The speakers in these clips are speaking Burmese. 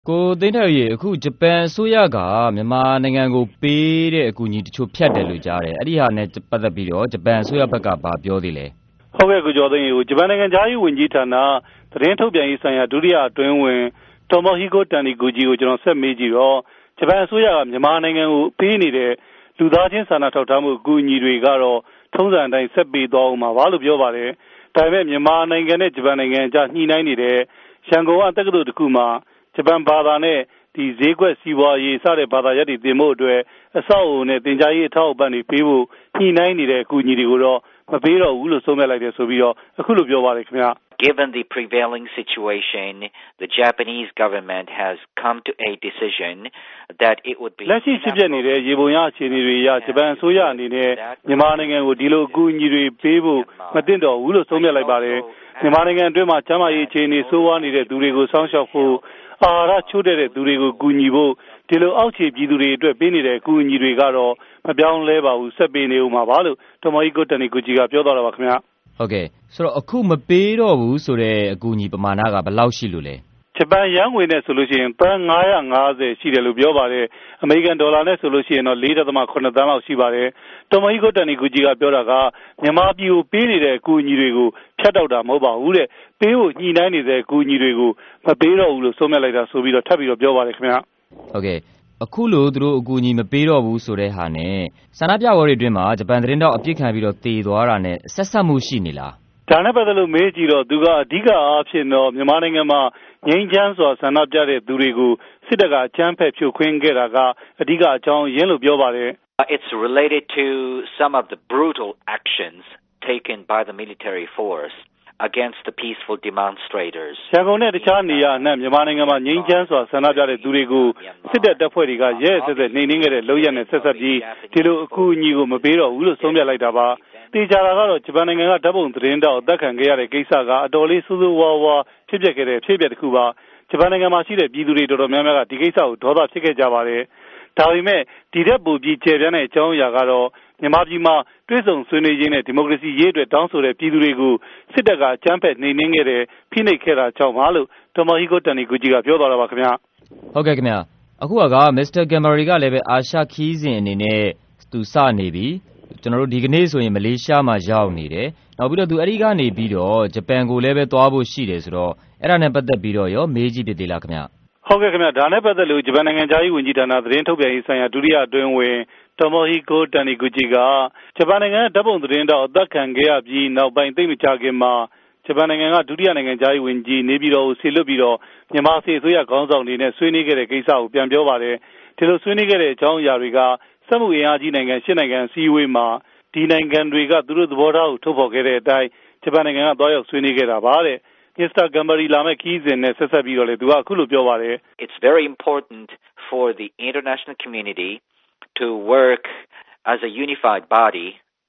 ကိုသိန်းထိုက်ရေအခုဂျပန်အစိုးရကမြန်မာနိုင်ငံကိုပေးတဲ့အကူအညီတချို့ဖြတ်တယ်လို့ကြားတယ်အဲ့ဒီဟာနဲ့ပတ်သက်ပြီးတော့ဂျပန်အစိုးရဘက်ကဘာပြောသေးလဲဟုတ်ကဲ့ကိုကျော်သိန်းရေဂျပန်နိုင်ငံသားရေးဝန်ကြီးဌာနသတင်းထုတ်ပြန်ရေးဆိုင်ရာဒုတိယအတွင်းဝင်တိုမိုဟီကိုတန်နီဂူဂျီကိုကျွန်တော်ဆက်မေးကြည့်တော့ဂျပန်အစိုးရကမြန်မာနိုင်ငံကိုပေးနေတဲ့လူသားချင်းစာနာထောက်ထားမှုအကူအညီတွေကတော့ထုံးစံအတိုင်းဆက်ပေးသွားအောင်ပါလို့ပြောပါတယ်ဒါပေမဲ့မြန်မာနိုင်ငံနဲ့ဂျပန်နိုင်ငံကြားညှိနှိုင်းနေတဲ့ရန်ကုန်ကတက္ကသိုလ်တစ်ခုမှာဂျပန်ဘာသာနဲ့ဒီဈေးကွက်စီးပွားရေးစတဲ့ဘာသာရပ်တွေတင်ဖို့အတွက်အဆောက်အအုံနဲ့တင်ကြားရေးအထောက်အပံ့တွေပေးဖို့ညှိနှိုင်းနေတဲ့အကူအညီတွေကိုတော့မပေးတော့ဘူးလို့ဆုံးဖြတ်လိုက်တယ်ဆိုပြီးတော့အခုလိုပြောပါတယ်ခင်ဗျာ Given the prevailing situation, the Japanese government has come to a decision that it would be လက်ရှိဖြစ်ပျက်နေတဲ့ရေပုံရအခြေအနေတွေအရဂျပန်အစိုးရအနေနဲ့မြန်မာနိုင်ငံကိုဒီလိုအကူအညီတွေပေးဖို့မသင့်တော်ဘူးလို့ဆုံးဖြတ်လိုက်ပါတယ်မြန်မာနိုင်ငံအတွင်းမှာကျန်းမာရေးအခြေအနေဆိုးဝါးနေတဲ့သူတွေကိုစောင့်ရှောက်ဖို့အာဟာရချိုးတဲ့သူတွေကိုကူညီဖို့ဒီလိုအောက်ခြေပြည်သူတွေအတွက်ပေးနေတဲ့အကူအညီတွေကတော့မပြောင်းလဲပါဘူးဆက်ပေးနေဦးမှာပါလို့တိုမိုဟီကိုတန်နီဂူဂျီကပြောသွားတာပါခင်ဗျာဟုတ်ကဲ့ဆိုတော့အခုမပေးတော့ဘူးဆိုတဲ့အကူအညီပမာဏကဘယ်လောက်ရှိလို့လဲဂျပန်ယန်းငွေနဲ့ဆိုလို့ရှိရင်ပန်း950ရှိတယ်လို့ပြောပါတယ်အမေရိကန်ဒေါ်လာနဲ့ဆိုလို့ရှိရင်တော့ 4.8 သန်းလောက်ရှိပါတယ်တိုမိုဟီကိုတန်နီဂူဂျီကပြောတာကမြန်မာပြည်ကိုပေးနေတဲ့အကူအညီတွေကိုဖြတ်တောက်တာမဟုတ်ပါဘူးတဲ့ပေးဖို့ညှိနှိုင်းနေတဲ့အကူအညီတွေကိုမပေးတော့ဘူးလို့ဆုံးဖြတ်လိုက်တာဆိုပြီးတော့ထပ်ပြီးတော့ပြောပါတယ်ခင်ဗျာဟုတ်ကဲ့အခုလိုသူတို့အကူအညီမပေးတော့ဘူးဆိုတဲ့ဟာနဲ့ဆန္ဒပြပွဲတွေအတွင်းမှာဂျပန်သတင်းတောက်အပြစ်ခံပြီးတော့တည်သွားတာနဲ့ဆက်ဆက်မှုရှိနေလားဒါနဲ့ပတ်သက်လို့မေးကြည့်တော့သူကအဓိကအားဖြင့်တော့မြန်မာနိုင်ငံမှာငြိမ်းချမ်းစွာဆန္ဒပြတဲ့သူတွေကိုစစ်တပ်ကအကြမ်းဖက်ဖြိုခွင်းခဲ့တာကအဓိကအကြောင်းရင်းလို့ပြောပါတယ် It's related to some of the brutal actions taken by the military force against the peaceful demonstrators ရန်ကုန်နဲ့တခြားနေရာအနှံ့မြန်မာနိုင်ငံမှာငြိမ်းချမ်းစွာဆန္ဒပြတဲ့သူတွေကိုစစ်တပ်တပ်ဖွဲ့တွေကရဲရဲစက်စက်နှိမ်နင်းခဲ့တဲ့လုပ်ရက်နဲ့ဆက်ဆက်ပြီးဒီလိုအကူအညီကိုမပေးတော့ဘူးလို့ဆုံးဖြတ်လိုက်တာပါတေချာတာကတော့ဂျပန်နိုင်ငံကဓာတ်ပုံသတင်းတောက်အသက်ခံခဲ့ရတဲ့ကိစ္စကအတော်လေးဆိုးဆိုးဝါးဝါးဖြစ်ပျက်ခဲ့တဲ့ဖြစ်ပျက်တစ်ခုပါဂျပန်နိုင်ငံမှာရှိတဲ့ပြည်သူတွေတော်တော်များများကဒီကိစ္စကိုဒေါသဖြစ်ခဲ့ကြပါတယ်ဒါပေမဲ့ဒီတဲ့ပူပြီးကျေပြန့်တဲ့အကြောင်းအရာကတော့မြန်မာပြည်မှာတွဲဆုံဆွေးနွေးခြင်းနဲ့ဒီမိုကရေစီရေးအတွက်တောင်းဆိုတဲ့ပြည်သူတွေကိုစစ်တပ်ကအကြမ်းဖက်နှိမ်နင်းခဲ့တဲ့ဖိနှိပ်ခဲ့တာကြောင့်ပါလို့တိုမိုဟီကိုတန်နီဂူဂျီကပြောသွားတာပါခင်ဗျာဟုတ်ကဲ့ခင်ဗျာအခုကမစ္စတာဂမ်ဘာရီကလည်းပဲအာရှခီးစဉ်အနေနဲ့သူစနေပြီကျွန်တော်တို့ဒီကနေ့ဆိုရင်မလေးရှားမှာရောက်နေတယ်နောက်ပြီးတော့သူအဲ့ဒီကနေပြီးတော့ဂျပန်ကိုလည်းပဲသွားဖို့ရှိတယ်ဆိုတော့အဲ့ဒါနဲ့ပတ်သက်ပြီးတော့ရောမေးကြည့်ပြသေးလားခင်ဗျဟုတ်ကဲ့ခင်ဗျာဒါနဲ့ပတ်သက်လို့ဂျပန်နိုင်ငံသားရေးဝန်ကြီးဌာနသတင်းထုတ်ပြန်ရေးဆိုင်ရာဒုတိယအတွင်းဝင်တိုမိုဟီကိုတန်နီဂူဂျီကဂျပန်နိုင်ငံဓာတ်ပုံသတင်းတောက်အသက်ခံခဲ့ရပြီးနောက်ပိုင်းသိမကြခင်မှာဂျပန်နိုင်ငံကဒုတိယနိုင်ငံသားရေးဝန်ကြီးနေပြည်တော်ကိုဆေလွတ်ပြီးတော့မြန်မာစစ်အစိုးရခေါင်းဆောင်တွေနဲ့ဆွေးနွေးခဲ့တဲ့ကိစ္စကိုပြန်ပြောပါတယ်ဒီလိုဆွေးနွေးခဲ့တဲ့အကြောင်းအရာတွေကစက်မှုအင်အားကြီးနိုင်ငံ၈နိုင်ငံအစည်းအဝေးမှာဒီနိုင်ငံတွေကသူတို့သဘောထားကိုထုတ်ဖော်ခဲ့တဲ့အတိုင်းဂျပန်နိုင်ငံကသွားရောက်ဆွေးနွေးခဲ့တာပါတဲ့Mr. Gambari လာမဲ့ခီးစဉ်နဲ့ဆက်ဆက်ပြီးတော့လေသူကအခုလိုပြောပါတယ် It's very important for the international community to work as a unified body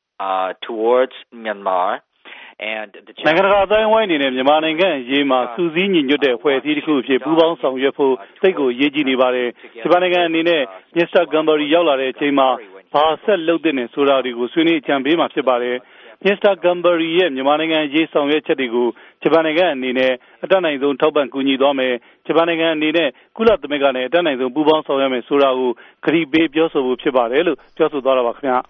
towards Myanmar and the နိုင်ငံတကာအတိုင်းဝိုင်းအနေနဲ့မြန်မာနိုင်ငံအရေးမှာစူးစီးညီညွတ်တဲ့အဖွဲ့အစည်းတစ်ခုအဖြစ်ပူးပေါင်းဆောင်ရွက်ဖို့စိတ်ကိုရည်ကြည်နေပါတယ်ဂျပန်နိုင်ငံအနေနဲ့ Mr. Gambari ရောက်လာတဲ့အချိန်မှာဘာဆက်လုပ်တဲ့ဆိုတာတွေကိုဆွေးနွေးကြံပေးမှာဖြစ်ပါတယ်Mr. Gambari ရဲ့မြန်မာနိုင်ငံရေးဆောင်ရွက်ချက်တွေကိုဂျပန်နိုင်ငံအနေနဲ့အတတ်နိုင်ဆုံးထောက်ပံ့ကူညီသွားမယ်ဂျပန်နိုင်ငံအနေနဲ့ကုလသမဂ္ဂနဲ့အတတ်နိုင်ဆုံးပူးပေါင်းဆောင်ရွက်မယ်ဆိုတာကိုကတိပေးပြောဆိုဖို့ဖြစ်ပါတယ်လို့ပြောဆိုသွားတာပါခင်ဗျာ